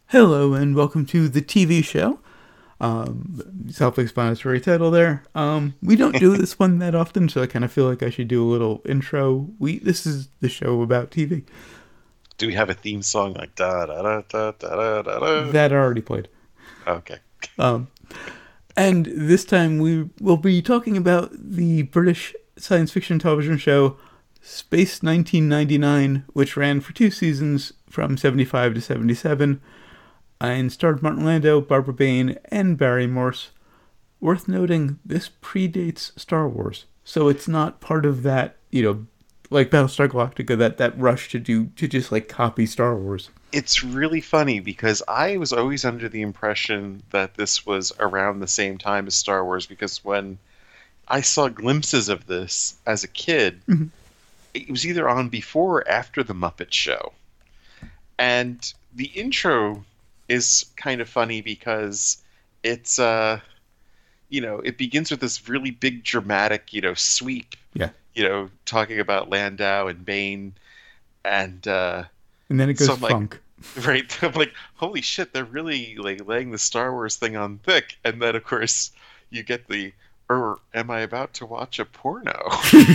Hello and welcome to the TV show. Self-explanatory title there. We don't do this one that often, so I kind of feel like I should do a little intro. This is the show about TV. Do we have a theme song like da da da da da da da? That I already played. Okay. And this time we will be talking about the British science fiction television show Space 1999, which ran for 2 seasons from 75 to 77. And starred Martin Landau, Barbara Bain, and Barry Morse. Worth noting, this predates Star Wars. So it's not part of that, like Battlestar Galactica, that rush to just like copy Star Wars. It's really funny because I was always under the impression that this was around the same time as Star Wars, because when I saw glimpses of this as a kid, it was either on before or after The Muppet Show. And the intro is kind of funny because it's it begins with this really big dramatic sweep, Yeah. talking about Landau and Bane, and And then it goes so I'm like, funk. right, I'm like, holy shit, they're really like laying the Star Wars thing on thick. And then of course you get the, or am I about to watch a porno?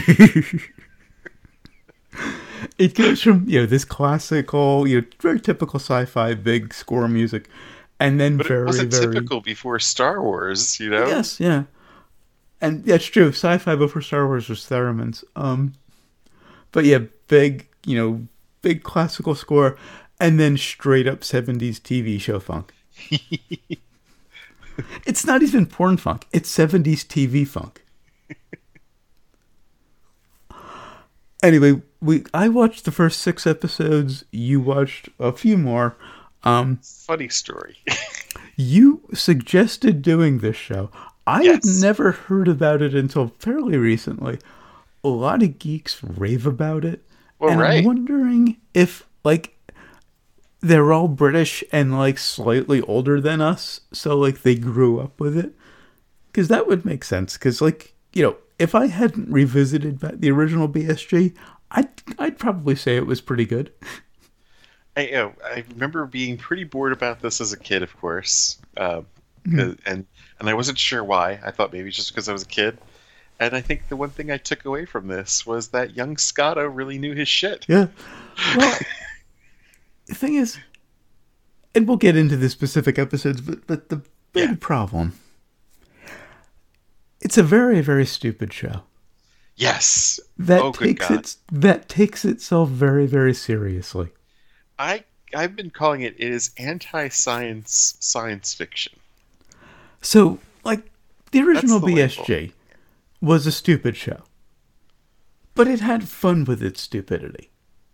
It goes from, this classical, very typical sci-fi big score music, and then But it very, wasn't very... typical before Star Wars. Yes, yeah. And yeah, it's true. Sci-fi before Star Wars was theremins. But yeah, big, big classical score, and then straight up 70s TV show funk. It's not even porn funk. It's 70s TV funk. Anyway, I watched the first 6 episodes. You watched a few more. Funny story. You suggested doing this show. I had Yes. never heard about it until fairly recently. A lot of geeks rave about it. Well, And I'm right. wondering if, they're all British and, slightly older than us. So, they grew up with it. Because that would make sense. Because, if I hadn't revisited the original BSG, I'd probably say it was pretty good. I remember being pretty bored about this as a kid, of course, Hmm. and I wasn't sure why. I thought maybe just because I was a kid. And I think the one thing I took away from this was that young Scotto really knew his shit. Yeah. Well, the thing is, and we'll get into the specific episodes, but the big Yeah. problem, it's a very, very stupid show Yes. that Oh, good God. takes itself very, very seriously. I I've been calling it is anti-science science fiction. So, the That's original the label. BSG was a stupid show, but it had fun with its stupidity.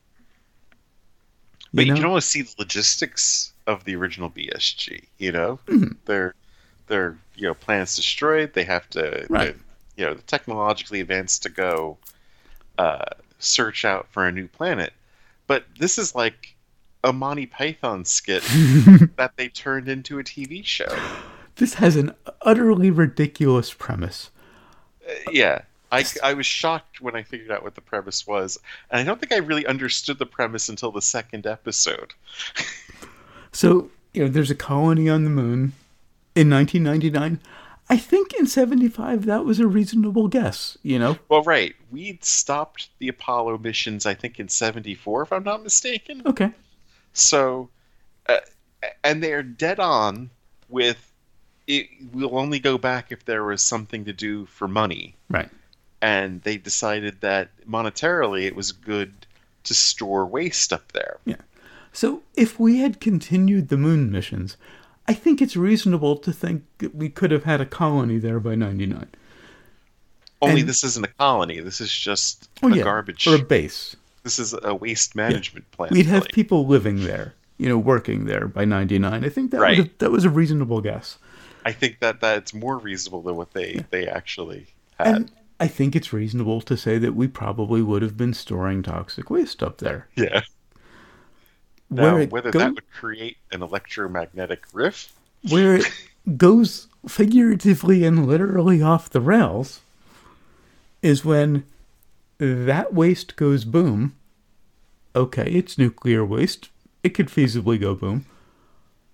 You But you know? can almost see the logistics of the original BSG. Mhm. Their planet's destroyed. They have to, Right. the technologically advanced to go search out for a new planet. But this is like a Monty Python skit that they turned into a TV show. This has an utterly ridiculous premise. Yeah. I was shocked when I figured out what the premise was, and I don't think I really understood the premise until the second episode. So, there's a colony on the moon in 1999. I think in 75 that was a reasonable guess. Well, right. We'd stopped the Apollo missions, I think, in 74, if I'm not mistaken. Okay. So, uh, and they're dead on with it. We'll only go back if there was something to do for money. Right. And they decided that monetarily it was good to store waste up there. Yeah. So, if we had continued the moon missions, I think it's reasonable to think that we could have had a colony there by 99. Only And this isn't a colony. This is just oh a yeah, garbage. or a base. This is a waste management plant. We'd have really. people living there, working there by 99. I think Right. that was a reasonable guess. I think that that's more reasonable than what they actually had. And I think it's reasonable to say that we probably would have been storing toxic waste up there. Yeah. Where Now, it whether go- that would create an electromagnetic rift, where it goes figuratively and literally off the rails is when that waste goes boom. Okay, it's nuclear waste. It could feasibly go boom.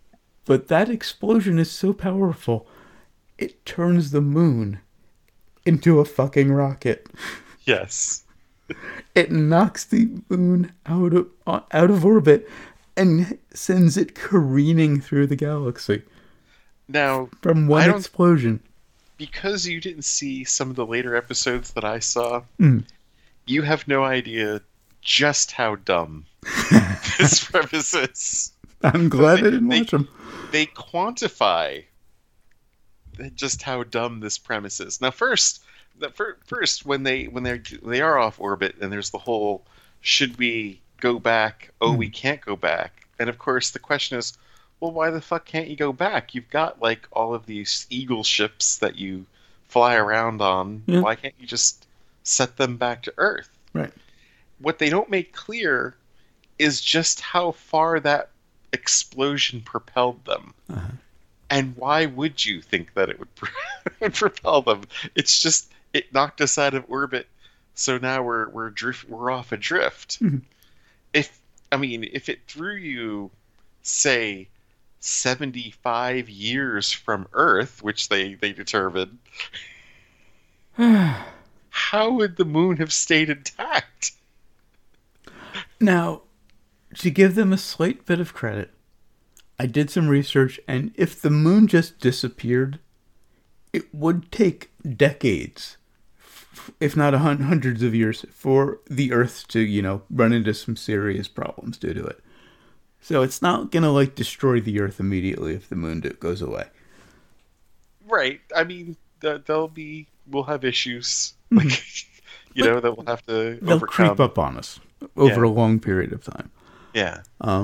But that explosion is so powerful, it turns the moon into a fucking rocket. Yes. It knocks the moon out of orbit and sends it careening through the galaxy Now, from one explosion. Because you didn't see some of the later episodes that I saw, you have no idea just how dumb this premise is. I'm glad I didn't watch them. They quantify just how dumb this premise is. Now, first, when they are off orbit, and there's the whole, should we go back? Oh, we can't go back. And of course, the question is, well, why the fuck can't you go back? You've got like all of these Eagle ships that you fly around on. Yeah. Why can't you just set them back to Earth? Right. What they don't make clear is just how far that explosion propelled them. Uh-huh. And why would you think that it would propel them? It's just, it knocked us out of orbit, so now we're off adrift. Mm-hmm. If it threw you, say, 75 years from Earth, which they determined, how would the moon have stayed intact? Now, to give them a slight bit of credit, I did some research, and if the moon just disappeared, it would take decades, if not hundreds of years, for the Earth to, run into some serious problems due to it. So it's not going to, destroy the Earth immediately if the moon goes away. Right. I mean, we'll have issues, that we'll have to they'll overcome. Creep up on us over a long period of time. Yeah.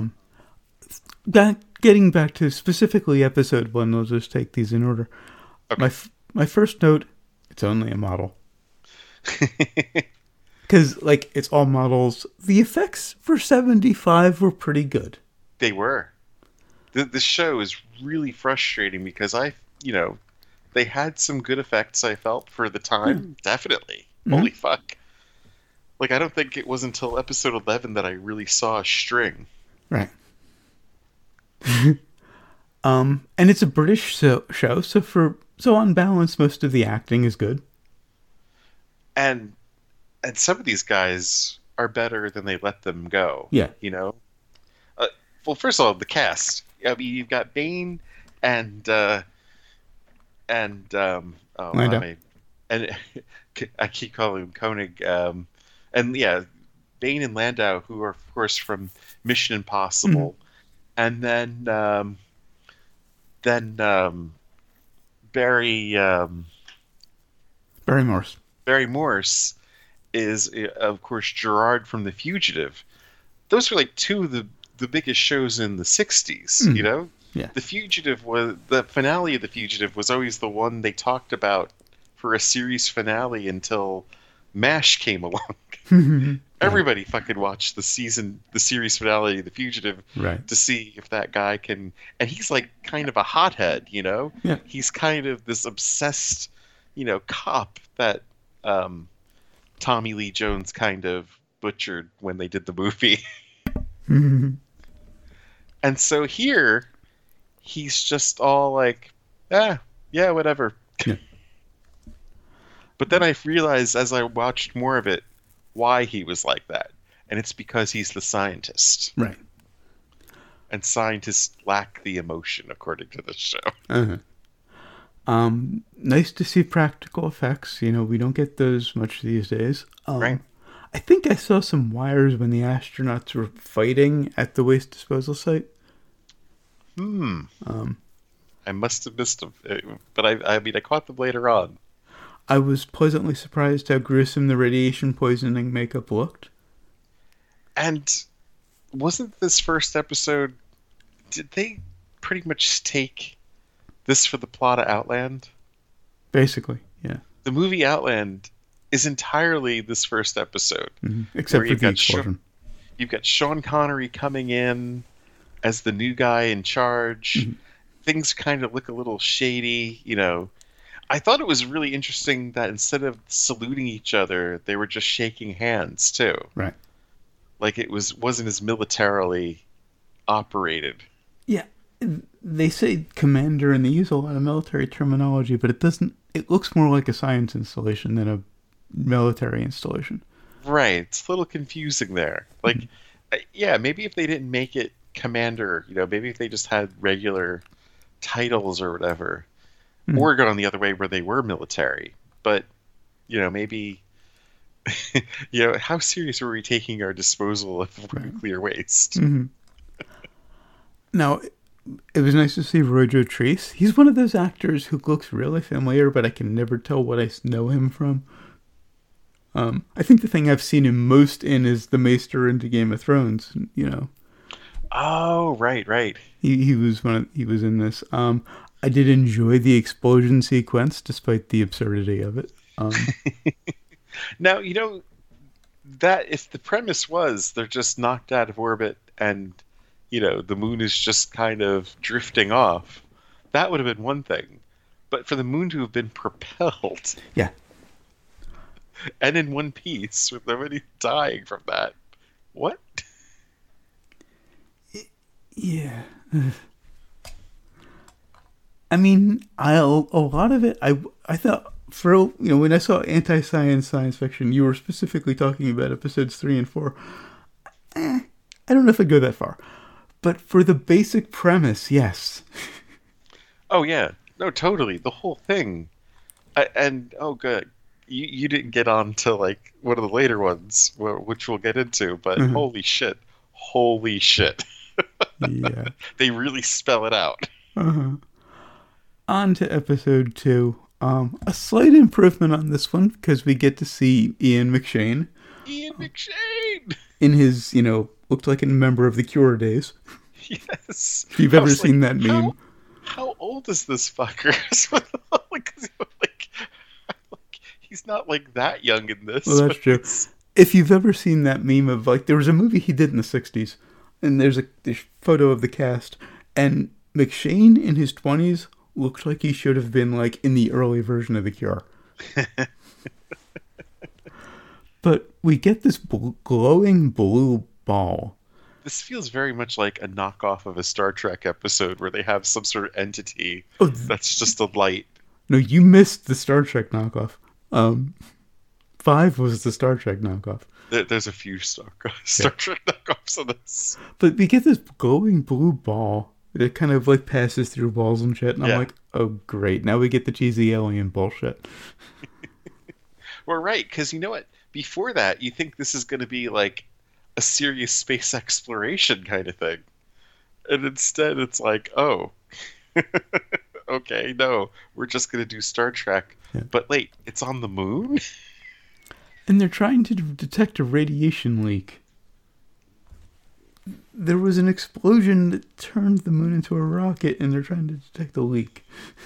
Getting back to specifically episode 1, I'll just take these in order. Okay. My first note, it's only a model. Because, it's all models. The effects for 75 were pretty good. They were. The show is really frustrating because they had some good effects, I felt, for the time. Definitely. Mm-hmm. Holy fuck. I don't think it was until episode 11 that I really saw a string. Right. And it's a British show, so on balance, most of the acting is good. And some of these guys are better than they let them go. Yeah. Well, first of all, the cast. I mean, you've got Bane and Landau. And I keep calling him Koenig. And yeah, Bane and Landau, who are of course from Mission Impossible, and then Barry Morse. Barry Morse is, of course, Gerard from The Fugitive. Those are two of the biggest shows in the 60s, Yeah. The finale of The Fugitive was always the one they talked about for a series finale until MASH came along. Everybody fucking watched the series finale of The Fugitive, right, to see if that guy can, and he's kind of a hothead, Yeah. He's kind of this obsessed, cop that Tommy Lee Jones kind of butchered when they did the movie. And so here, he's just all yeah, whatever. Yeah. But then I realized as I watched more of it why he was like that. And it's because he's the scientist. Right. And scientists lack the emotion, according to the show. Uh-huh. Nice to see practical effects. We don't get those much these days. Right. I think I saw some wires when the astronauts were fighting at the waste disposal site. I must have missed them. But I caught them later on. I was pleasantly surprised how gruesome the radiation poisoning makeup looked. And wasn't this first episode, did they pretty much take this for the plot of Outland? Basically, yeah. The movie Outland is entirely this first episode. Mm-hmm. Except for the explosion. You've got Sean Connery coming in as the new guy in charge. Mm-hmm. Things kind of look a little shady, I thought it was really interesting that instead of saluting each other, they were just shaking hands too. Right. It wasn't as militarily operated. Yeah. they say commander and they use a lot of military terminology, but it doesn't. It looks more like a science installation than a military installation. Right. It's a little confusing there. Like, yeah, maybe if they didn't make it commander, maybe if they just had regular titles or whatever, or gone the other way where they were military. But, maybe, how serious were we taking our disposal of nuclear waste? Mm-hmm. Now, it was nice to see Roy Joe Trace. He's one of those actors who looks really familiar, but I can never tell what I know him from. I think the thing I've seen him most in is the Maester into Game of Thrones. Oh, right. He was in this. I did enjoy the explosion sequence, despite the absurdity of it. Now, that if the premise was they're just knocked out of orbit and the moon is just kind of drifting off, that would have been one thing. But for the moon to have been propelled, yeah. And in one piece, with nobody dying from that. What? Yeah. I mean, a lot of it, I thought, when I saw anti-science science fiction, you were specifically talking about episodes 3 and 4. I don't know if I'd go that far. But for the basic premise, yes. Oh, yeah. No, totally. The whole thing. Good. You didn't get on to like one of the later ones, which we'll get into, but holy shit. Yeah. They really spell it out. On to episode 2. A slight improvement on this one because we get to see Ian McShane. In his, looked like a member of the Cure days. Yes. If you've ever seen that meme. How old is this fucker? He's not like that young in this. Well, that's true. If you've ever seen that meme of there was a movie he did in the 60s, and there's a photo of the cast, and McShane in his 20s looked like he should have been in the early version of The Cure. But we get this glowing blue ball. This feels very much like a knockoff of a Star Trek episode where they have some sort of entity that's just a light. No, you missed the Star Trek knockoff. 5 was the Star Trek knockoff. There's a few Star Trek knockoffs of this. But we get this glowing blue ball that kind of passes through walls and shit. And I'm like, oh, great. Now we get the cheesy alien bullshit. Well, right. Because you know what? Before that, you think this is going to be like a serious space exploration kind of thing. And instead it's like, oh, okay, no, we're just going to do Star Trek. Yeah. But wait, it's on the moon? And they're trying to detect a radiation leak. There was an explosion that turned the moon into a rocket, and they're trying to detect the leak.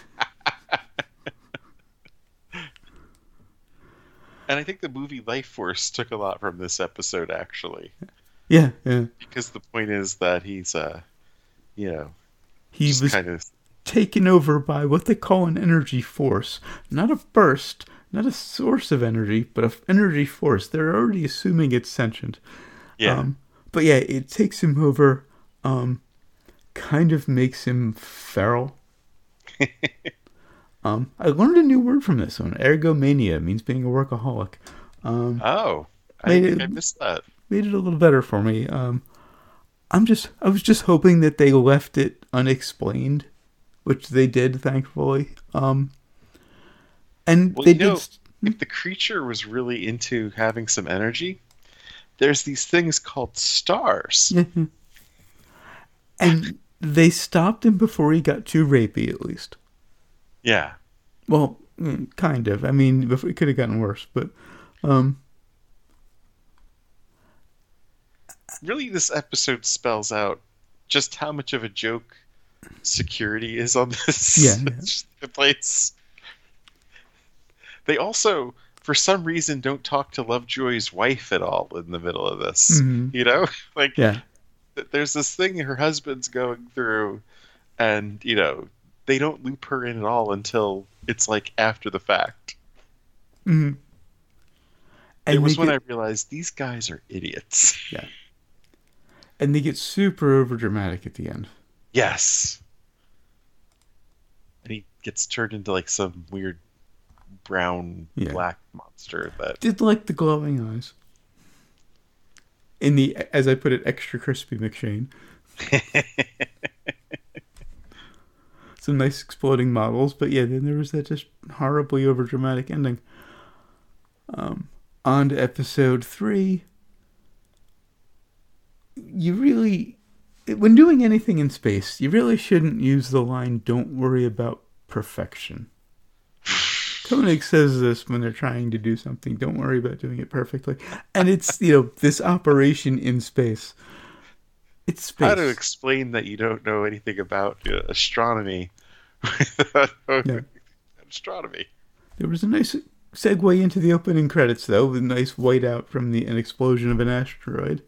And I think the movie Life Force took a lot from this episode, actually. Yeah. Because the point is that he's, he was kind of taken over by what they call an energy force. Not a burst, not a source of energy, but an energy force. They're already assuming it's sentient. Yeah. But yeah, it takes him over, kind of makes him feral. I learned a new word from this one. Ergomania means being a workaholic. I missed that. Made it a little better for me. I was just hoping that they left it unexplained, which they did, thankfully. And they did. If the creature was really into having some energy, there's these things called stars. And they stopped him before he got too rapey, at least. Yeah. Well, kind of. I mean, it could have gotten worse, but really, this episode spells out just how much of a joke security is on this place. They also, for some reason, don't talk to Lovejoy's wife at all in the middle of this. Mm-hmm. There's this thing her husband's going through, and they don't loop her in at all until it's after the fact. Mm-hmm. It was when I realized these guys are idiots. Yeah. And they get super overdramatic at the end. Yes. and he gets turned into like some weird brown Yeah. black monster that Did like the glowing eyes. In the, as I put it, extra crispy McShane. Some nice exploding models, but yeah, then there was that just horribly overdramatic ending. On to episode 3. You really, when doing anything in space, you really shouldn't use the line, "Don't worry about perfection." Koenig says this when they're trying to do something. Don't worry about doing it perfectly. And it's, this operation in space. It's space. how to explain that you don't know anything about astronomy without knowing Yeah. astronomy. There was a nice segue into the opening credits, though, with a nice whiteout from an explosion of an asteroid.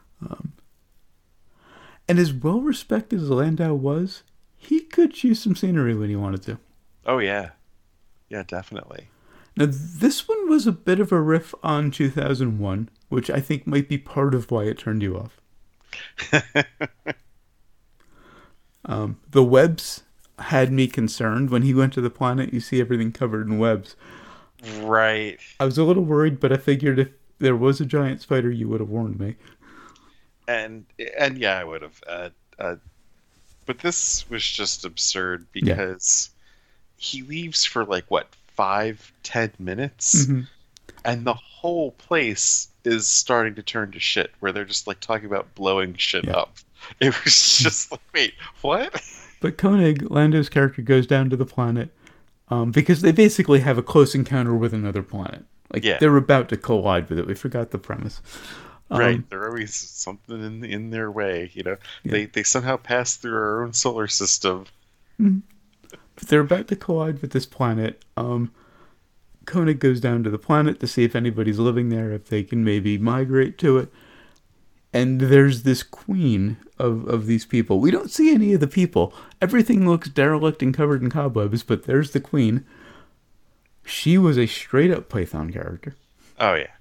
And as well respected as Landau was, he could choose some scenery when he wanted to. Oh yeah, yeah, definitely. Now, this one was a bit of a riff on 2001, which I think might be part of why it turned you off. The webs had me concerned. When he went to the planet, you see everything covered in webs. Right. I was a little worried, but I figured if there was a giant spider, you would have warned me. And yeah, I would have. But this was just absurd because he leaves for like what 5-10 minutes, and the whole place is starting to turn to shit. Where they're just like talking about blowing shit up. It was just like, wait, what? But Koenig, Lando's character, goes down to the planet because they basically have a close encounter with another planet. Like they're about to collide with it. We forgot the premise. Right, they're always something in their way, They somehow pass through our own solar system. But they're about to collide with this planet. Koenig goes down to the planet to see if anybody's living there, if they can maybe migrate to it. And there's this queen of these people. We don't see any of the people. Everything looks derelict and covered in cobwebs, but there's the queen. She was a straight-up Python character. Oh, yeah.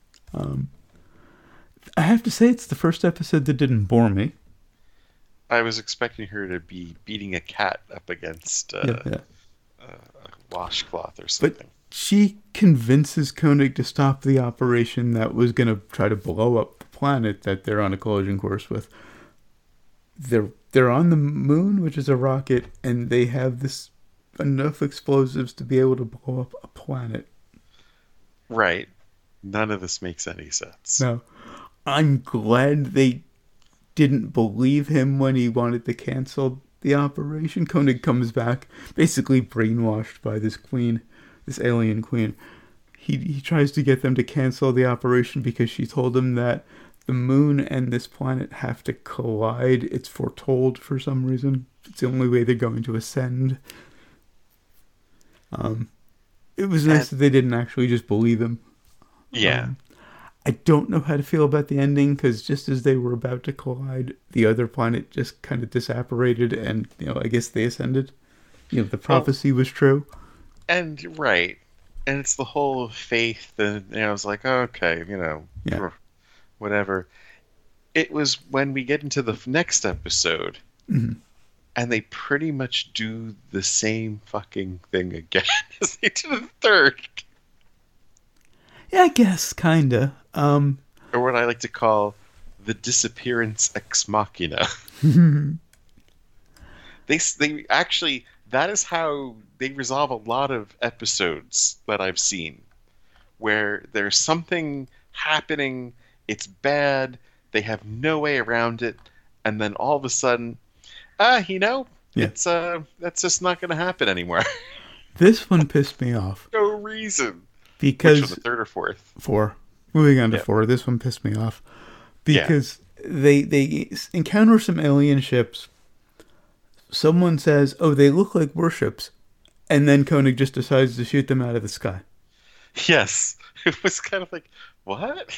I have to say it's the first episode that didn't bore me. I was expecting her to be beating a cat up against a washcloth or something. But she convinces Koenig to stop the operation that was going to try to blow up the planet that they're on a collision course with. They're on the moon, which is a rocket, and they have enough explosives to be able to blow up a planet. Right. None of this makes any sense. No. I'm glad they didn't believe him when he wanted to cancel the operation. Koenig comes back, basically brainwashed by this queen, this alien queen. He tries to get them to cancel the operation because she told him that the moon and this planet have to collide. It's foretold for some reason. It's the only way they're going to ascend. It was nice that they didn't actually just believe him. Yeah. I don't know how to feel about the ending, because just as they were about to collide, the other planet just kind of disapparated, and, I guess they ascended. The prophecy was true. And, right. And it's the whole faith, and I was like, oh, okay, whatever. It was when we get into the next episode, and they pretty much do the same fucking thing again as they did in the third. Yeah, I guess, kinda. Or what I like to call the disappearance ex machina. They actually, that is how they resolve a lot of episodes that I've seen, where there's something happening, it's bad, they have no way around it, and then all of a sudden, it's that's just not going to happen anymore. This one pissed me off. No reason. Because which one, the third or fourth? 4. Moving on to 4. This one pissed me off. Because they encounter some alien ships. Someone says, oh, they look like warships. And then Koenig just decides to shoot them out of the sky. Yes. It was kind of like, what?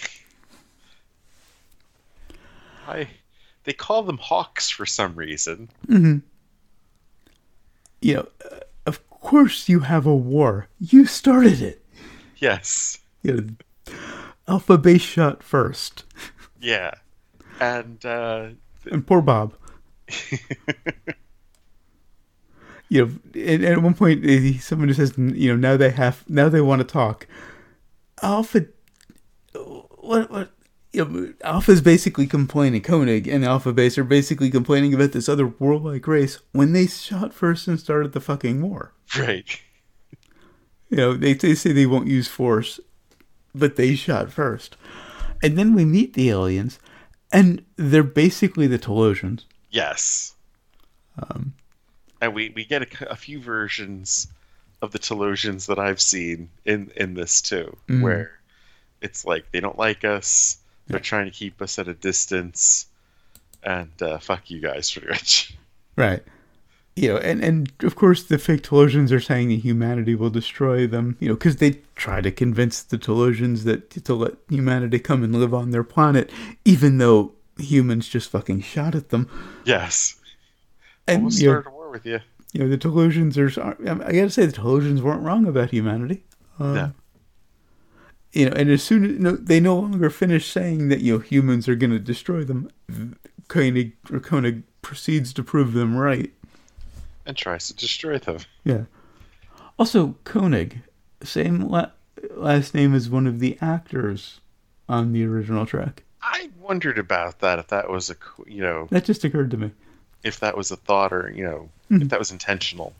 They call them hawks for some reason. Of course you have a war. You started it. Yes. Alpha base shot first. Yeah. And poor Bob. you know, and at one point, someone says, you know, now they want to talk. Alpha, what, you know, Alpha's basically complaining, Koenig and Alpha Base are basically complaining about this other warlike race when they shot first and started the fucking war. Right. You know, they say they won't use force, but they shot first. And then we meet the aliens, and they're basically the Telosians. Yes. And we get a few versions of the Telosians that I've seen in this too, where it's like they don't like us, they're trying to keep us at a distance, and fuck you guys pretty much. Right. You know, and of course the fake Telosians are saying that humanity will destroy them, you know, because they try to convince the Telosians that to let humanity come and live on their planet, even though humans just fucking shot at them. Yes. And Almost started a war with you. You know, the Telosians are, I gotta say, the Telosians weren't wrong about humanity. Yeah. You know, and as soon as they no longer finish saying that, you know, humans are going to destroy them, Koenig proceeds to prove them right. And tries to destroy them. Yeah. Also, Koenig, same last name as one of the actors on the original Trek. I wondered about that, if that was That just occurred to me. If that was a thought or, if that was intentional.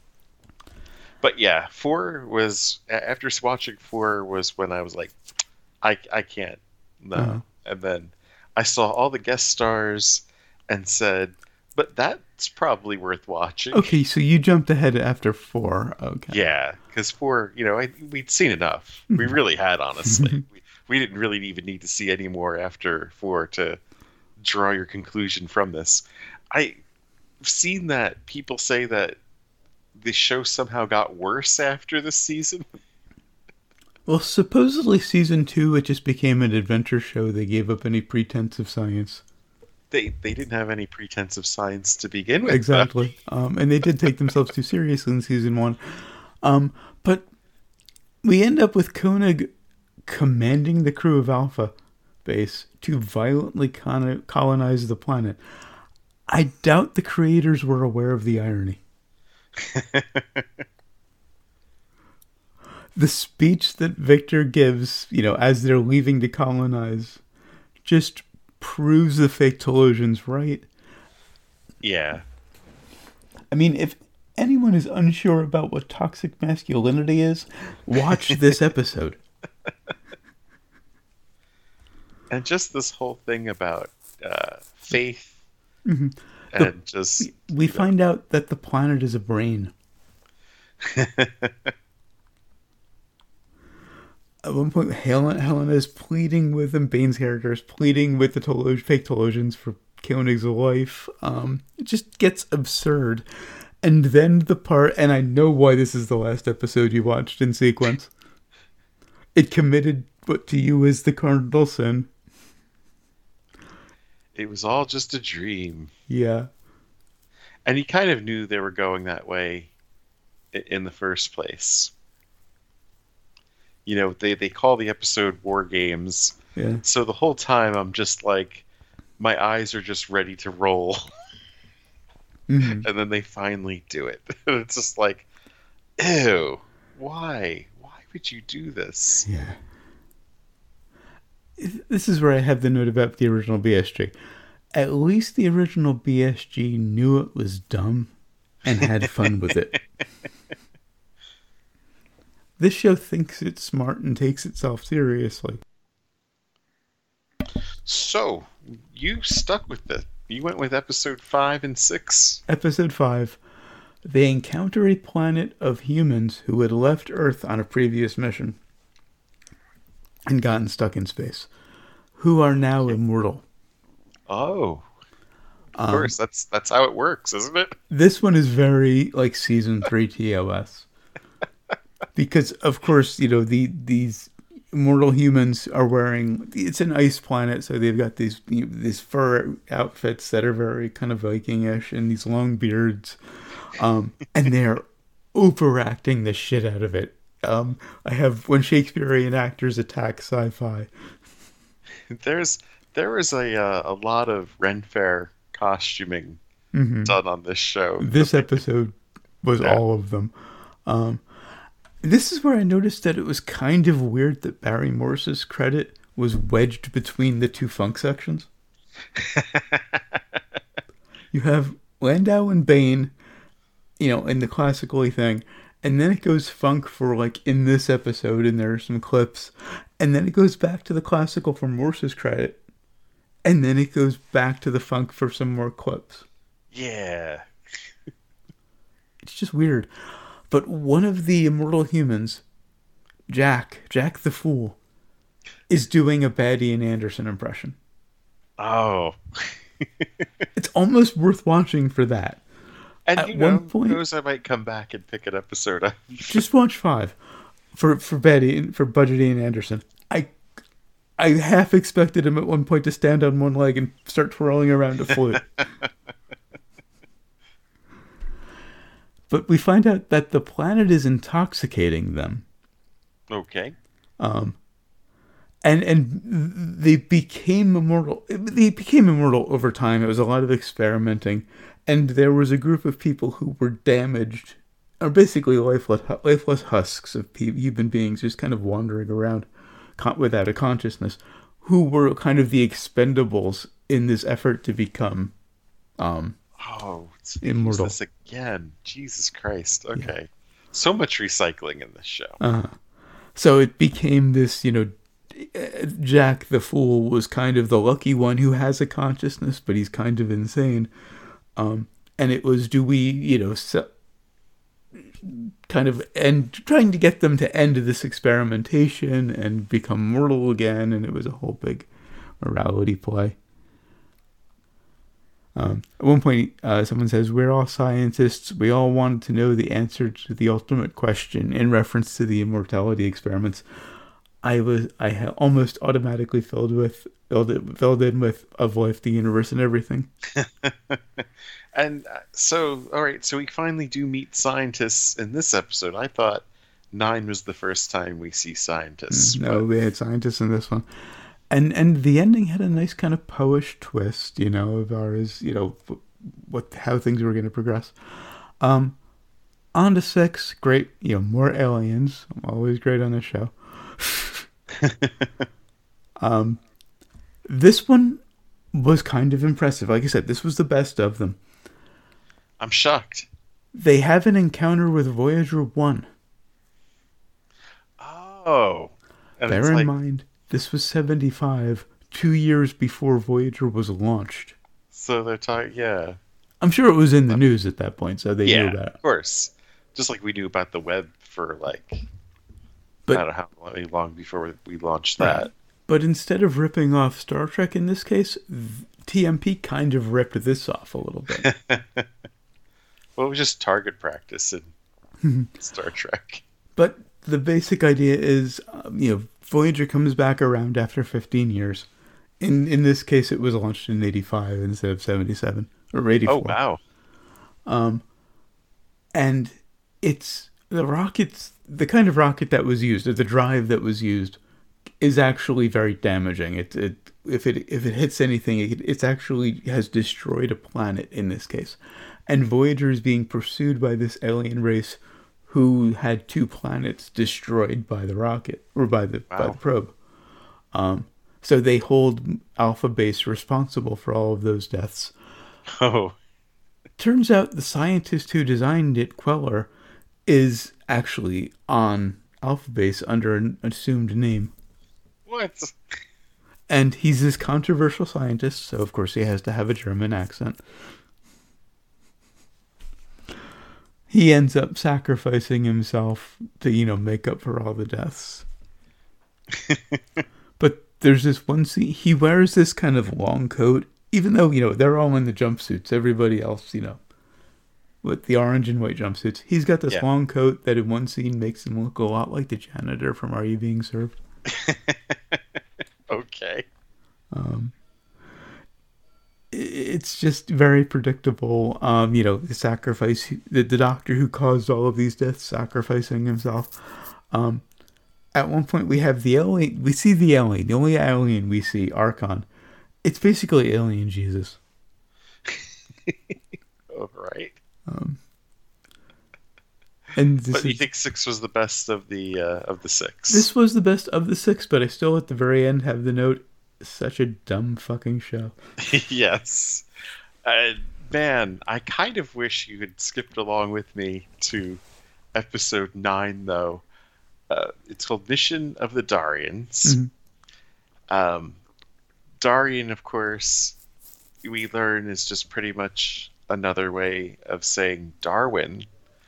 But yeah, 4 was, after watching 4 was when I was like, I can't, no. Uh-huh. And then I saw all the guest stars and said, but that's probably worth watching. Okay, so you jumped ahead after 4. Okay. Yeah, because 4, we'd seen enough. We really had, honestly. we didn't really even need to see any more after 4 to draw your conclusion from this. I've seen that people say that the show somehow got worse after this season. Well, supposedly season 2, it just became an adventure show. They gave up any pretense of science. They didn't have any pretense of science to begin with. Exactly. And they did take themselves too seriously in season 1. But we end up with Koenig commanding the crew of Alpha Base to violently colonize the planet. I doubt the creators were aware of the irony. The speech that Victor gives, as they're leaving to colonize, just proves the fake Telosians right. Yeah. I mean, if anyone is unsure about what toxic masculinity is, watch this episode. And just this whole thing about faith, we find out that the planet is a brain. At one point, Helena is pleading with them. Bane's character is pleading with the fake Telosians for Koenig's life. It just gets absurd. And then the part, and I know why this is the last episode you watched in sequence. It committed what to you is the cardinal sin. It was all just a dream. Yeah. And he kind of knew they were going that way in the first place. They call the episode War Games. Yeah. So the whole time I'm just like, my eyes are just ready to roll. Mm-hmm. And then they finally do it. And it's just like, ew, why? Why would you do this? Yeah. This is where I have the note about the original BSG. At least the original BSG knew it was dumb and had fun with it. This show thinks it's smart and takes itself seriously. So, you stuck with it. You went with episode 5 and 6. Episode 5. They encounter a planet of humans who had left Earth on a previous mission and gotten stuck in space, who are now immortal. Oh. Of course, that's how it works, isn't it? This one is very like season 3 TOS. Because, of course, these immortal humans are wearing... It's an ice planet, so they've got these fur outfits that are very kind of Viking-ish and these long beards. And they're overacting the shit out of it. I have when Shakespearean actors attack sci-fi. There was a lot of Ren Fair costuming done on this show. This episode was Yeah. all of them. This is where I noticed that it was kind of weird that Barry Morris's credit was wedged between the two funk sections. You have Landau and Bain, in the classically thing, and then it goes funk for like in this episode, and there are some clips, and then it goes back to the classical for Morse's credit, and then it goes back to the funk for some more clips. Yeah. It's just weird. But one of the immortal humans, Jack the Fool, is doing a bad Ian Anderson impression. Oh. It's almost worth watching for that. And At one point, who knows, I might come back and pick an episode up. just watch 5 for Budget Ian Anderson. I half expected him at one point to stand on one leg and start twirling around a flute. But we find out that the planet is intoxicating them. Okay. And they became immortal. They became immortal over time. It was a lot of experimenting. And there was a group of people who were damaged, or basically lifeless husks of human beings just kind of wandering around without a consciousness, who were kind of the expendables in this effort to become It's immortal. this again. Jesus Christ. Okay. Yeah. So much recycling in this show. So it became this, Jack the Fool was kind of the lucky one who has a consciousness, but he's kind of insane. And it was, do we, kind of trying to get them to end this experimentation and become mortal again, and it was a whole big morality play. At one point, someone says, "We're all scientists. We all wanted to know the answer to the ultimate question," in reference to the immortality experiments. I almost automatically filled in with Of Life, the Universe, and Everything. And so, all right, so we finally do meet scientists in this episode. I thought 9 was the first time we see scientists. No, they had scientists in this one. And the ending had a nice kind of poish twist, as far as, how things were going to progress. On to 6, great, more aliens. Always great on this show. This one was kind of impressive. Like I said, this was the best of them. I'm shocked. They have an encounter with Voyager 1. Oh. And bear in mind, this was 75, 2 years before Voyager was launched. So they're talking, yeah. I'm sure it was in the news at that point, so they knew about it. Of course. Just like we knew about the web for, I don't know how long before we launched that. Right. But instead of ripping off Star Trek in this case, TMP kind of ripped this off a little bit. Well, it was just target practice in Star Trek. But the basic idea is, Voyager comes back around after 15 years. In this case, it was launched in 85 instead of 77 or 84. Oh, wow. And it's the kind of rocket that was used, or the drive that was used, is actually very damaging. If it hits anything, it actually has destroyed a planet in this case. And Voyager is being pursued by this alien race who had 2 planets destroyed by the rocket, or by the probe. So they hold Alpha Base responsible for all of those deaths. Oh. Turns out the scientist who designed it, Queller, is actually on Alpha Base under an assumed name. What? And he's this controversial scientist, so of course he has to have a German accent. He ends up sacrificing himself to, make up for all the deaths. But there's this one scene, he wears this kind of long coat, even though, they're all in the jumpsuits. Everybody else, with the orange and white jumpsuits. He's got this long coat that in one scene makes him look a lot like the janitor from Are You Being Served? Okay. It's just very predictable. The sacrifice, the doctor who caused all of these deaths sacrificing himself. At one point we have the alien, we see the alien, the only alien we see, Archon. It's basically alien Jesus. All right. And But you think 6 was the best of the 6? this was the best of the 6, but I still at the very end have the note, such a dumb fucking show. Yes. Uh, Man, I kind of wish you had skipped along with me to episode 9, though. It's called Mission of the Darians. Mhm. Darian, of course, we learn is just pretty much another way of saying Darwin.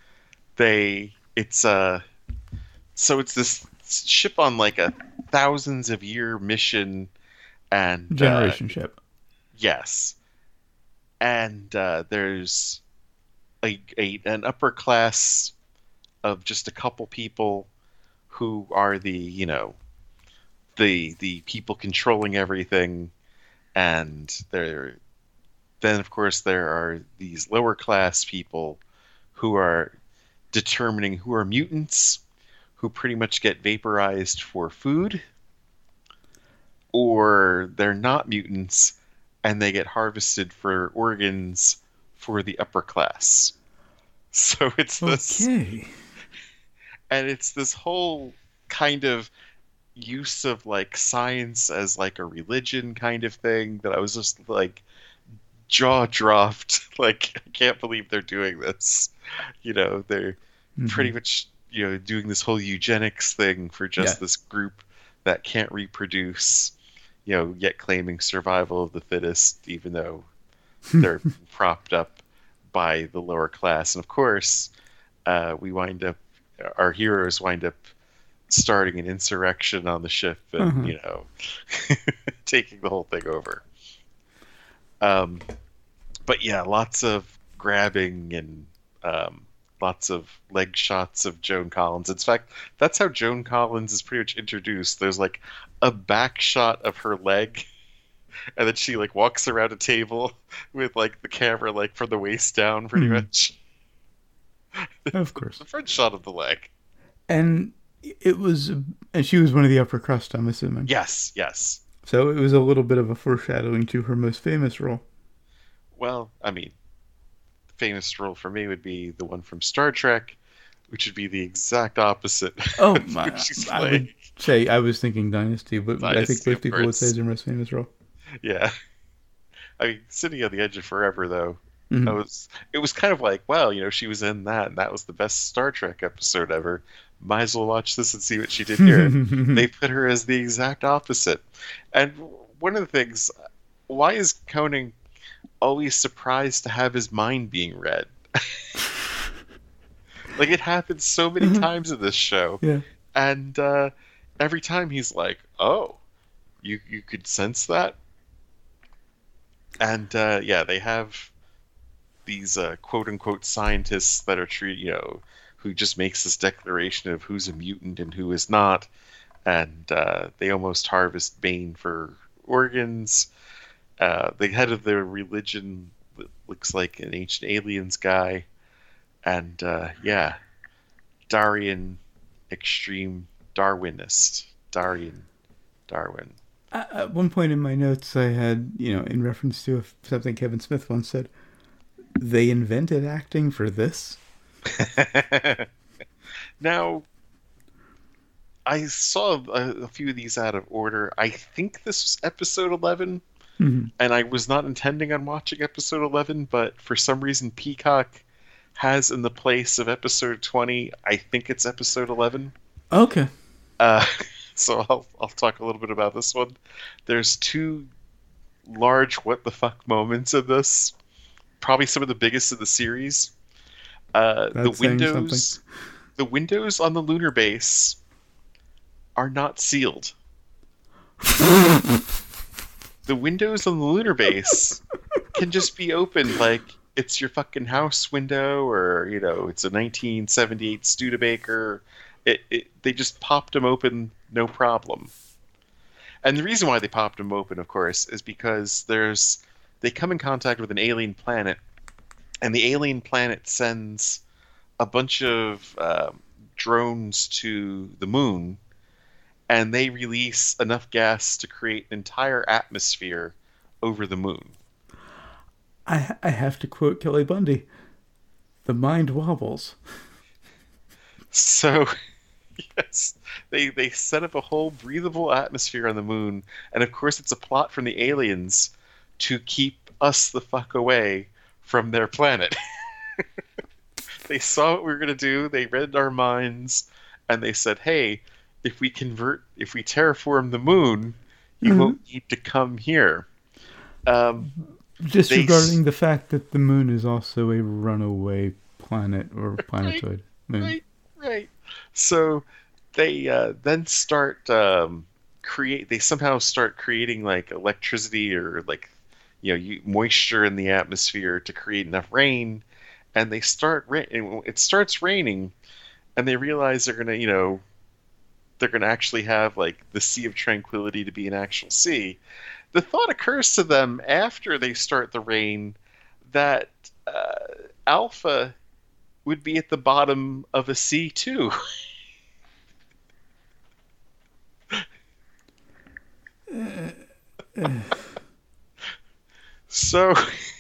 It's so it's this ship on like a thousands of year mission, and Generation ship. yes, and there's an upper class of just a couple people who are the people controlling everything, and then of course there are these lower class people who are determining who are mutants, who pretty much get vaporized for food, or they're not mutants and they get harvested for organs for the upper class. So Okay. it's this whole kind of use of like science as like a religion kind of thing that I was just like jaw dropped. Like, I can't believe they're doing this. They're pretty much doing this whole eugenics thing for just this group that can't reproduce, yet claiming survival of the fittest, even though they're propped up by the lower class. And of course, our heroes wind up starting an insurrection on the ship and taking the whole thing over. But yeah, lots of grabbing and lots of leg shots of Joan Collins. In fact, that's how Joan Collins is pretty much introduced. There's like a back shot of her leg, and then she like walks around a table with like the camera like from the waist down, pretty much. Of course. The front shot of the leg. And and she was one of the upper crust, I'm assuming. Yes. So it was a little bit of a foreshadowing to her most famous role. Well, I mean, the famous role for me would be the one from Star Trek, which would be the exact opposite. Oh, I would say I was thinking Dynasty, but Dynasty, I think most people would say it's her most famous role. Yeah. I mean, Sitting on the Edge of Forever, though, it was kind of like, wow, she was in that, and that was the best Star Trek episode ever. Might as well watch this and see what she did here. They put her as the exact opposite. And one of the things, why is Conan always surprised to have his mind being read? Like, it happens so many times in this show. Yeah. And every time he's like, oh, you could sense that? And they have these quote-unquote scientists that are treated, who just makes this declaration of who's a mutant and who is not. And they almost harvest Bane for organs. The head of their religion looks like an ancient aliens guy. And Darwin, extreme Darwinist. Darwin. At one point in my notes, I had, in reference to something Kevin Smith once said, they invented acting for this? Now, I saw a few of these out of order. I think this was episode 11, and I was not intending on watching episode 11, but for some reason Peacock has in the place of episode 20, I think it's episode 11. Okay. So I'll talk a little bit about this one. There's two large what the fuck moments in this. Probably some of the biggest of the series. The windows on the lunar base are not sealed. The windows on the lunar base can just be opened like it's your fucking house window, or it's a 1978 Studebaker. They just popped them open, no problem. And the reason why they popped them open, of course, is because they come in contact with an alien planet, and the alien planet sends a bunch of drones to the moon, and they release enough gas to create an entire atmosphere over the moon. I have to quote Kelly Bundy. The mind wobbles. So yes, they set up a whole breathable atmosphere on the moon, and of course it's a plot from the aliens to keep us the fuck away from their planet. They saw what we were gonna do, they read our minds, and they said, "Hey, if we terraform the moon, you Mhm. won't need to come here." Um, they Disregarding the fact that the moon is also a runaway planet or right, planetoid moon. right, right. So they then start create. They somehow start creating like electricity or like moisture in the atmosphere to create enough rain, and they start it starts raining, and they realize they're gonna actually have like the Sea of Tranquility to be an actual sea. The thought occurs to them after they start the rain that Alpha would be at the bottom of a sea too. So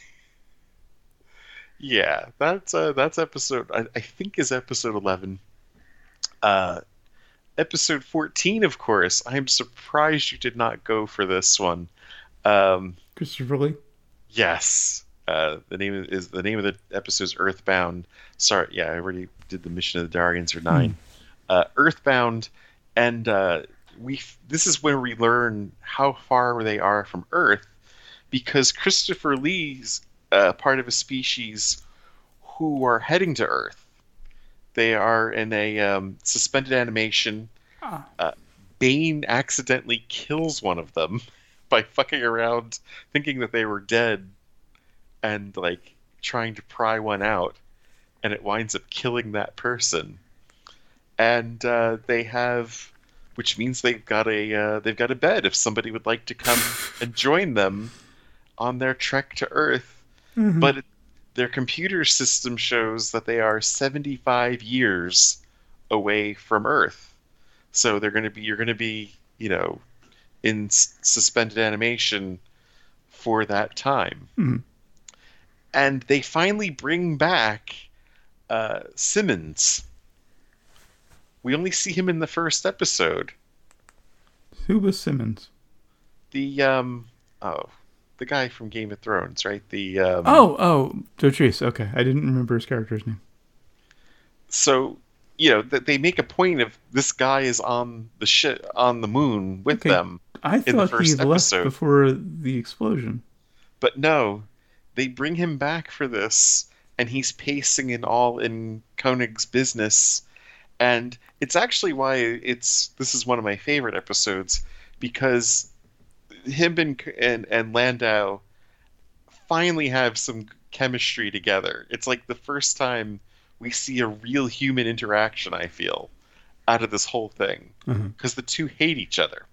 yeah, that's episode I think is episode 11. Uh, Episode 14, of course. I'm surprised you did not go for this one. Um, Christopher Lee. yes, the name of the episode is Earthbound. Sorry, yeah, I already did the Mission of the Dargans or Hmm. 9. Earthbound, and we this is where we learn how far they are from Earth because Christopher Lee's part of a species who are heading to Earth. They are in a suspended animation. Ah. Uh, Bane accidentally kills one of them by fucking around, thinking that they were dead, and like trying to pry one out, and it winds up killing that person. And they have, which means they've got a bed if somebody would like to come and join them on their trek to Earth. Hmm. But their computer system shows that they are 75 years away from Earth. So you're going to be, in suspended animation for that time. Hmm. And they finally bring back Simmons. We only see him in the first episode. Who was Simmons? The oh, the guy from Game of Thrones, right? The Dotrice. Okay, I didn't remember his character's name. so that they make a point of this guy is on the ship on the moon with Okay, them I in the thought he first left episode, before the explosion. but no, they bring him back for this, and he's pacing in Koenig's business, and it's actually why this is one of my favorite episodes because him and Landau finally have some chemistry together. It's like the first time we see a real human interaction, I feel, out of this whole thing. Uh-huh. Because the two hate each other.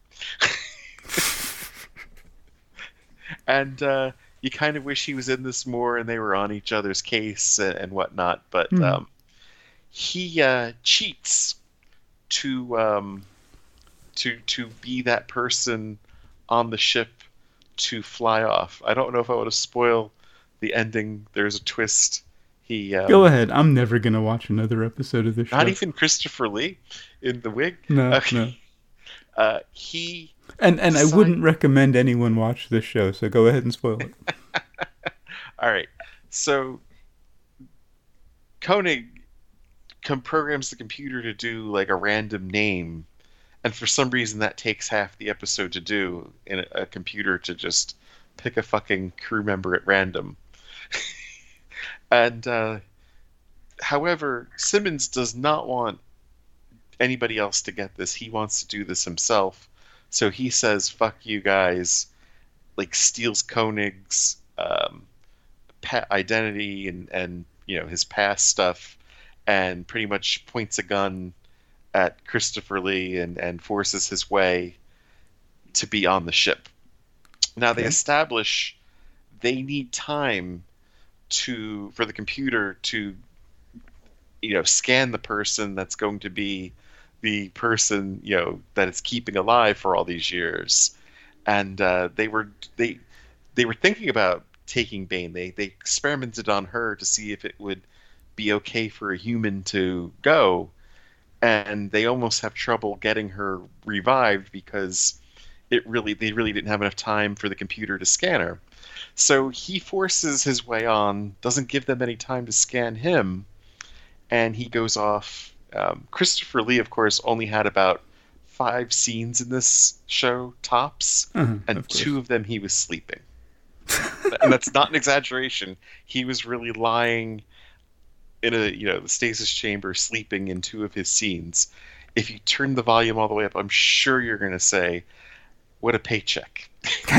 And you kind of wish he was in this more and they were on each other's case and whatnot. But Hmm. he cheats to to be that person on the ship to fly off. I don't know if I want to spoil the ending. There's a twist. He Go ahead. I'm never gonna watch another episode of this not show. even Christopher Lee in the wig. No, Okay. no. He And I decide- wouldn't recommend anyone watch this show. So go ahead and spoil it. All right. So Koenig programs the computer to do like a random name, and for some reason that takes half the episode to do in a computer to just pick a fucking crew member at random. And however, Simmons does not want anybody else to get this. He wants to do this himself. So he says, "Fuck you guys," like steals Koenig's identity and his past stuff, and pretty much points a gun at Christopher Lee and forces his way to be on the ship. Now they Okay. establish they need time for the computer to scan the person that's going to be the person that it's keeping alive for all these years. And they were thinking about taking Bane. They experimented on her to see if it would be okay for a human to go, and they almost have trouble getting her revived because they really didn't have enough time for the computer to scan her. So he forces his way on, doesn't give them any time to scan him, and he goes off. Christopher Lee, of course, only had about 5 scenes in this show, tops, and of course. 2 of them he was sleeping. And that's not an exaggeration. He was really lying in the stasis chamber, sleeping in 2 of his scenes. If you turn the volume all the way up, I'm sure you're going to say, "What a paycheck!"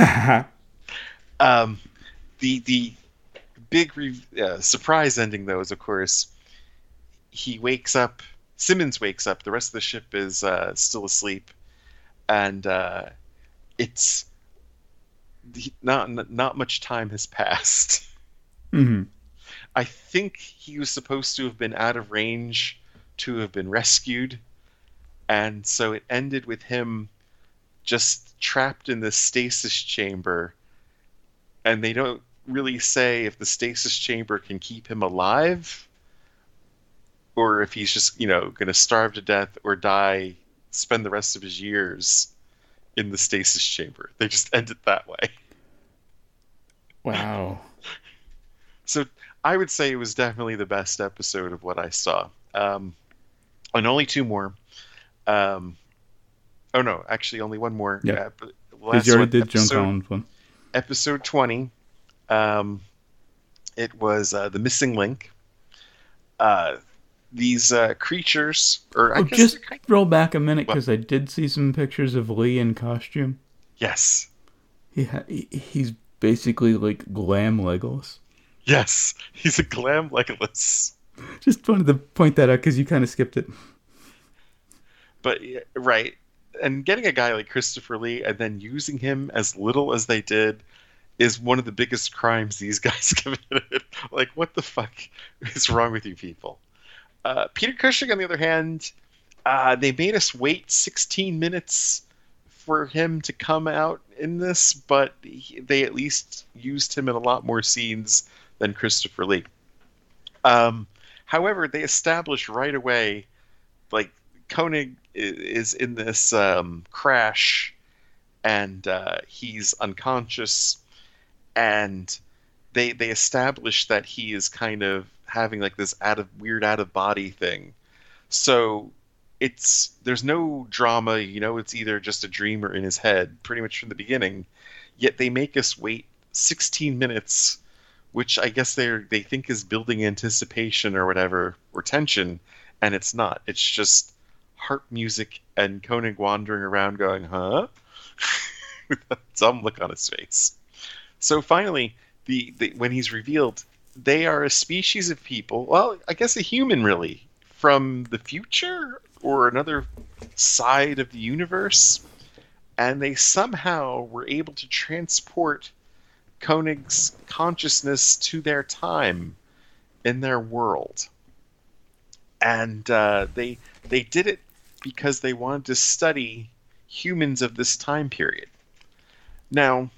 The big surprise ending, though, is, of course, he wakes up. Simmons wakes up. The rest of the ship is still asleep, and it's not much time has passed. Mm-hmm. I think he was supposed to have been out of range to have been rescued, and so it ended with him just trapped in the stasis chamber, and they don't really say if the stasis chamber can keep him alive or if he's just, going to starve to death or die, spend the rest of his years in the stasis chamber. They just end it that way. Wow. So I would say it was definitely the best episode of what I saw. And only 2 more. Oh no, actually only 1 more. Yeah. Because you already did Joan Collins one. Episode 20. It was The Missing Link. These creatures, or I guess just roll back a minute because I did see some pictures of Lee in costume. Yes. He's basically like glam Legolas. Yes, he's a glam Legolas. Just wanted to point that out because you kind of skipped it. But, right. And getting a guy like Christopher Lee and then using him as little as they did is one of the biggest crimes these guys committed. Like, what the fuck is wrong with you people? Peter Cushing, on the other hand, they made us wait 16 minutes for him to come out in this, but they at least used him in a lot more scenes than Christopher Lee. However, they established right away, like, Koenig is in this crash, and he's unconscious, and they establish that he is kind of having like this weird out of body thing. So there's no drama, it's either just a dream or in his head pretty much from the beginning. Yet they make us wait 16 minutes, which I guess they think is building anticipation or whatever, or tension, and it's not. It's just harp music and Koenig wandering around going, huh? With a dumb look on his face. So finally, when he's revealed, they are a species of people, well, I guess a human really, from the future or another side of the universe, and they somehow were able to transport Koenig's consciousness to their time in their world. And they did it because they wanted to study humans of this time period. Now,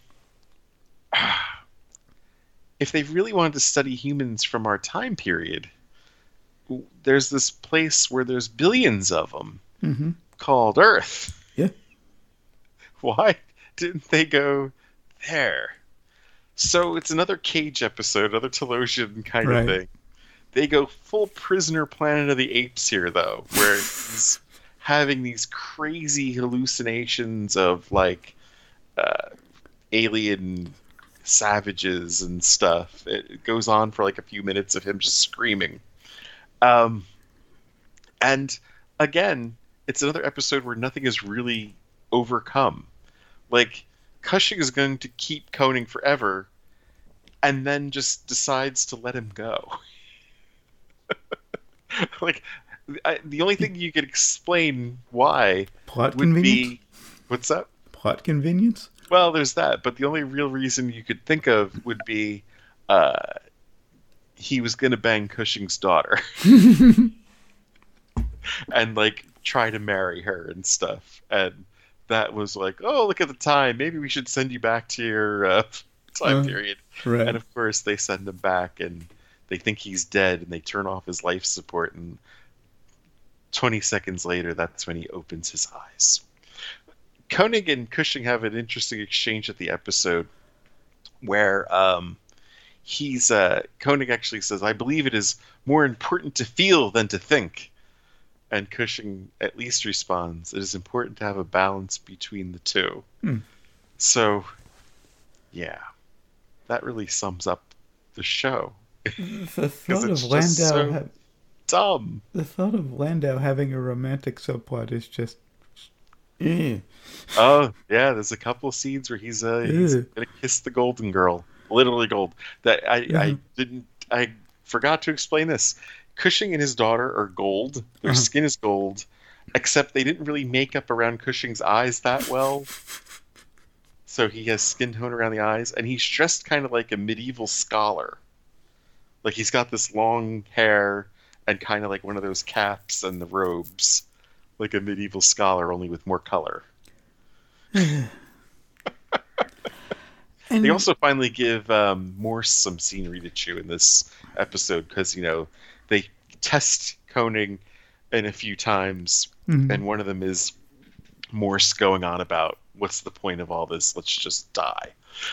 if they really wanted to study humans from our time period, there's this place where there's billions of them called Earth. Yeah. Why didn't they go there? So it's another Cage episode, another Talosian kind of thing. They go full Prisoner Planet of the Apes here, though, where he's having these crazy hallucinations of, like, alien savages and stuff. It goes on for like a few minutes of him just screaming. And again, it's another episode where nothing is really overcome. Like, Cushing is going to keep Koenig forever and then just decides to let him go. Like, the only thing you could explain why plot would convenience? be... What's that? Plot convenience? Well, there's that, but the only real reason you could think of would be he was going to bang Cushing's daughter. And, like, try to marry her and stuff. And that was like, oh, look at the time. Maybe we should send you back to your time period. Right. And, of course, they send him back, and they think he's dead, and they turn off his life support. And 20 seconds later, that's when he opens his eyes. Koenig and Cushing have an interesting exchange at the episode where Koenig actually says, "I believe it is more important to feel than to think." And Cushing at least responds, "It is important to have a balance between the two." So, yeah, that really sums up the show. The thought of Landau dumb. The thought of Landau having a romantic subplot is just. Oh yeah, there's a couple of scenes where he's gonna kiss the golden girl, literally gold. That I forgot to explain this. Cushing and his daughter are gold. Their skin is gold, except they didn't really make up around Cushing's eyes that well. So he has skin tone around the eyes, and he's dressed kind of like a medieval scholar. Like he's got this long hair and kind of like one of those caps and the robes, like a medieval scholar, only with more color. They also finally give Morse some scenery to chew in this episode because, they test Koenig in a few times, and one of them is Morse going on about, what's the point of all this? Let's just die.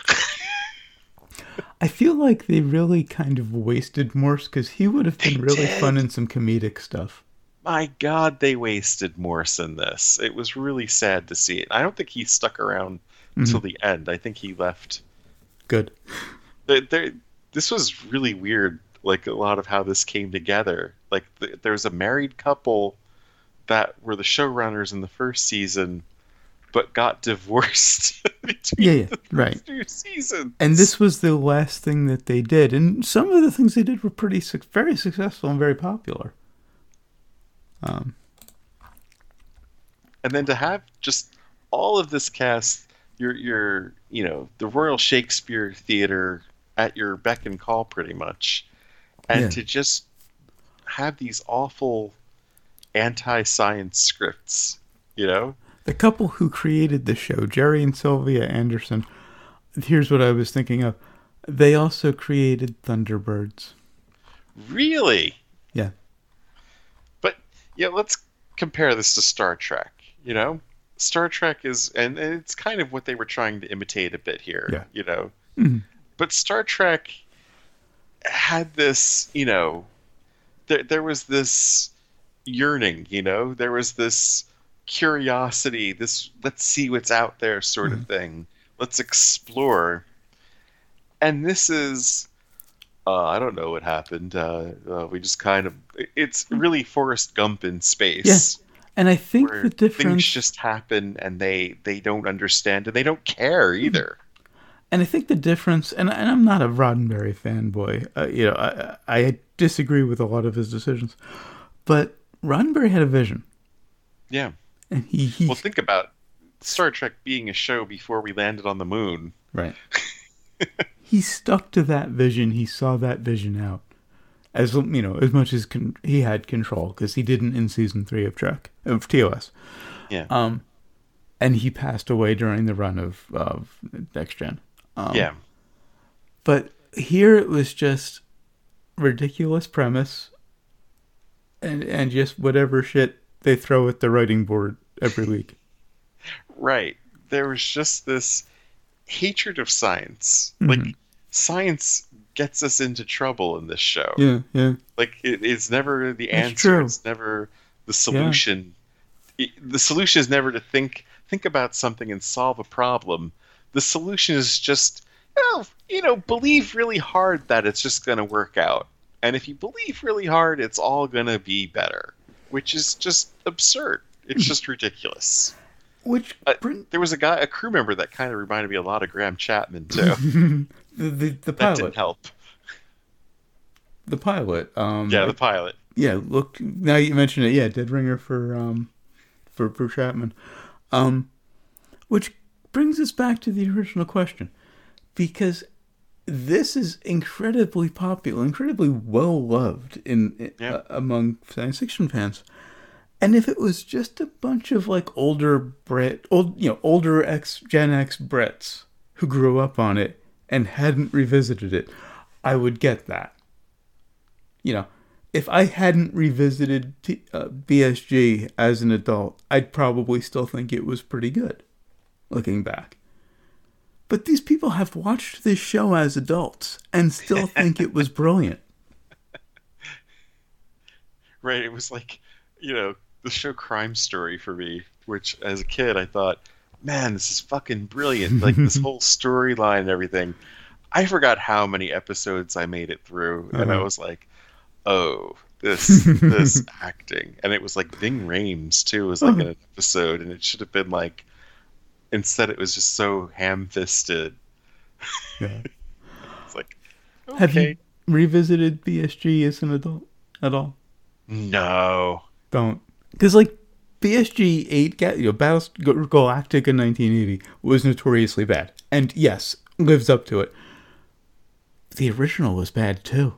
I feel like they really kind of wasted Morse because he would have been really fun in some comedic stuff. My God, they wasted Morse in this. It was really sad to see it. I don't think he stuck around until the end. I think he left. Good. This was really weird, like a lot of how this came together. Like there was a married couple that were the showrunners in the first season, but got divorced between the first two seasons. And this was the last thing that they did. And some of the things they did were very successful and very popular. And then to have just all of this cast, your the Royal Shakespeare Theatre at your beck and call pretty much, and to just have these awful anti-science scripts, The couple who created the show, Jerry and Sylvia Anderson, here's what I was thinking of. They also created Thunderbirds. Really? Yeah. But, let's compare this to Star Trek, Star Trek is, and it's kind of what they were trying to imitate a bit here, But Star Trek had this, there was this yearning, there was this curiosity, this let's see what's out there sort of thing. Let's explore. And this is, I don't know what happened. We just kind of, it's really Forrest Gump in space. Yeah. And I think the difference... Things just happen and they don't understand and they don't care either. And I think the difference, and I'm not a Roddenberry fanboy, I disagree with a lot of his decisions, but Roddenberry had a vision. Yeah. And well, think about Star Trek being a show before we landed on the moon. Right. He stuck to that vision. He saw that vision out. As as much as he had control, because he didn't in season 3 of TOS. Yeah. And he passed away during the run of Next Gen. Yeah. But here it was just ridiculous premise and just whatever shit they throw at the writing board every week. Right. There was just this hatred of science. Like, science gets us into trouble in this show. Yeah. Like, it's never the That's answer. true. It's never the solution. Yeah. The solution is never to think about something and solve a problem. The solution is just, believe really hard that it's just going to work out. And if you believe really hard, it's all going to be better, which is just absurd. It's just ridiculous. There was a crew member that kind of reminded me a lot of Graham Chapman, too. the pilot. That didn't help. The pilot. The pilot. Yeah, look, now you mention it, Dead Ringer for Chapman. Which brings us back to the original question. Because this is incredibly popular, incredibly well-loved among science fiction fans. And if it was just a bunch of older Gen X Brits who grew up on it and hadn't revisited it, I would get that. if I hadn't revisited BSG as an adult, I'd probably still think it was pretty good, looking back. But these people have watched this show as adults and still think it was brilliant. Right, it was like, the show Crime Story for me, which as a kid I thought, man, this is fucking brilliant. Like this whole storyline and everything. I forgot how many episodes I made it through, and I was like, oh, this acting. And it was like Ving Rhames too was like in an episode, and it should have been like, instead it was just so ham-fisted. Yeah. It's like, okay. Have you revisited BSG as an adult at all? No. Don't. Because, like, BSG 8, Battlestar Galactica 1980 was notoriously bad. And, yes, lives up to it. The original was bad, too.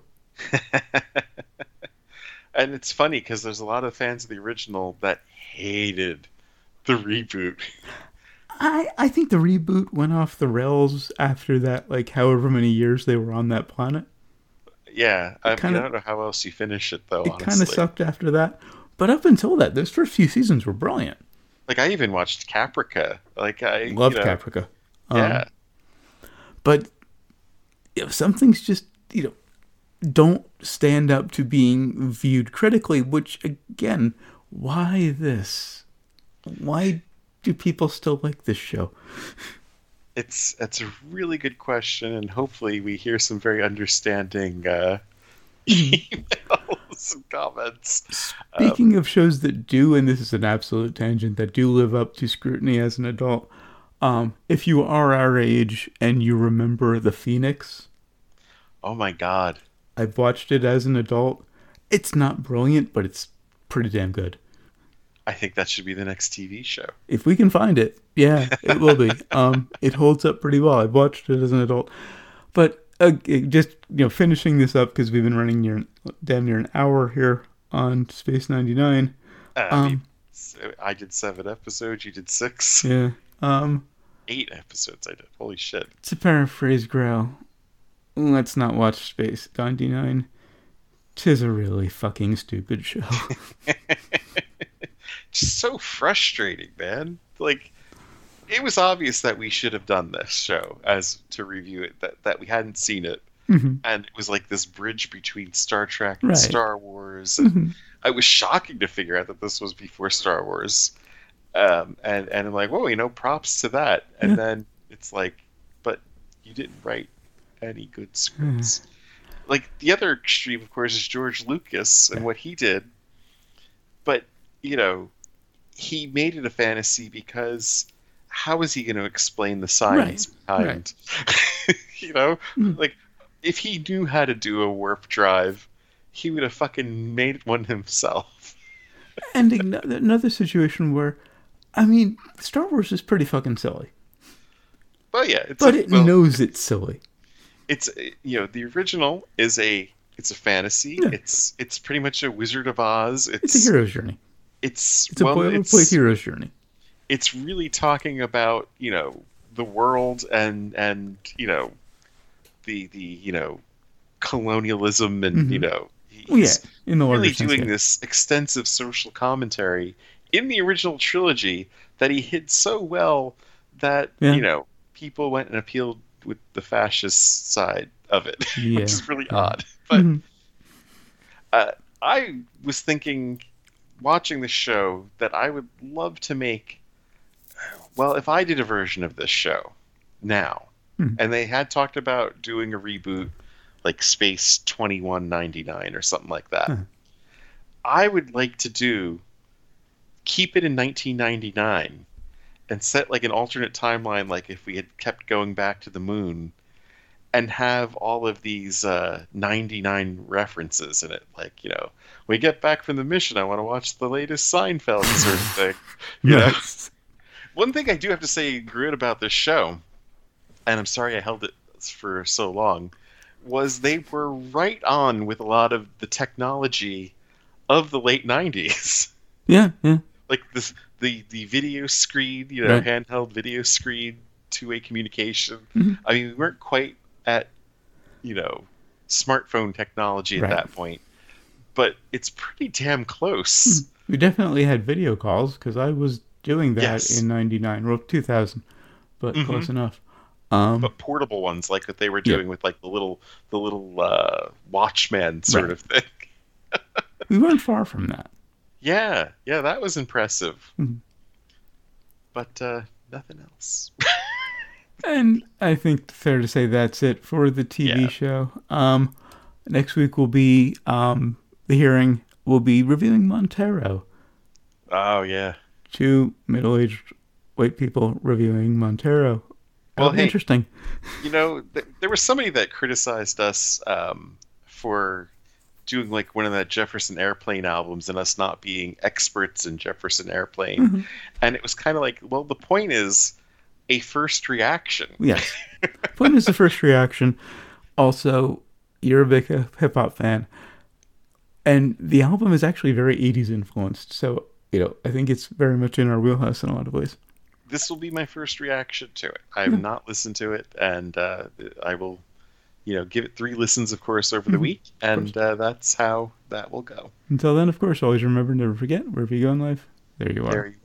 And it's funny, because there's a lot of fans of the original that hated the reboot. I think the reboot went off the rails after that, like, however many years they were on that planet. Yeah, I don't know how else you finish it, though, honestly. It kind of sucked after that. But up until that, those first few seasons were brilliant. Like, I even watched Caprica. Like, I loved Caprica. Yeah. But some things just, don't stand up to being viewed critically, which, again, why this? Why do people still like this show? That's a really good question, and hopefully we hear some very understanding emails and comments. Speaking of shows that do, and this is an absolute tangent, that do live up to scrutiny as an adult, if you are our age and you remember The Phoenix. Oh my god. I've watched it as an adult. It's not brilliant, but it's pretty damn good. I think that should be the next TV show. If we can find it, yeah, it will be. It holds up pretty well. I've watched it as an adult. But just finishing this up, because we've been running damn near an hour here on Space 99. I did 7 episodes. You did 6. Yeah. 8 episodes I did. Holy shit. To paraphrase Grau, let's not watch Space 99. 'Tis a really fucking stupid show. Just so frustrating, man. Like, it was obvious that we should have done this show as to review it, that we hadn't seen it. Mm-hmm. And it was like this bridge between Star Trek and Star Wars. Mm-hmm. It was shocking to figure out that this was before Star Wars. And I'm like, whoa, props to that. And then it's like, but you didn't write any good scripts. Like, the other extreme, of course, is George Lucas and what he did. But, he made it a fantasy because how is he going to explain the science behind? Right. Like, if he knew how to do a warp drive, he would have fucking made one himself. And another situation where, Star Wars is pretty fucking silly. Well, yeah. It knows it's silly. It's, the original is it's a fantasy. Yeah. It's pretty much a Wizard of Oz. It's a hero's journey. It's a boilerplate hero's journey. It's really talking about, the world and the colonialism and, he's in the really doing this extensive social commentary in the original trilogy that he hid so well that, people went and appealed with the fascist side of it, which is really odd. But I was thinking, watching the show, that I would love to make, well, if I did a version of this show now, and they had talked about doing a reboot like Space 2199 or something like that, I would like to keep it in 1999 and set like an alternate timeline, like if we had kept going back to the moon, and have all of these 99 references in it. Like, when we get back from the mission, I want to watch the latest Seinfeld sort of thing. Yes. One thing I do have to say good about this show, and I'm sorry I held it for so long, was they were right on with a lot of the technology of the late 90s. Yeah. Like the video screen, handheld video screen, two-way communication. Mm-hmm. We weren't quite at, smartphone technology at that point. but it's pretty damn close. We definitely had video calls because I was doing that Yes. in '99, well, 2000, but close enough. But portable ones, like what they were doing with like the little Watchman sort Right. of thing. We weren't far from that. Yeah, that was impressive. Mhm. But nothing else. And I think fair to say that's it for the TV Yeah. show. Next week will be the hearing. We'll be reviewing Montero. Oh yeah. Two middle-aged white people reviewing Montero. Well, That'll be hey, interesting. there was somebody that criticized us for doing like one of that Jefferson Airplane albums and us not being experts in Jefferson Airplane. And it was kind of like, well, the point is a first reaction. Yes. Point is the first reaction. Also, you're a big hip hop fan. And the album is actually very 80s influenced. So, I think it's very much in our wheelhouse in a lot of ways. This will be my first reaction to it. I have not listened to it, and I will, give it 3 listens, of course, over the week, and that's how that will go. Until then, of course, always remember, never forget, wherever you go in life, there you are. There you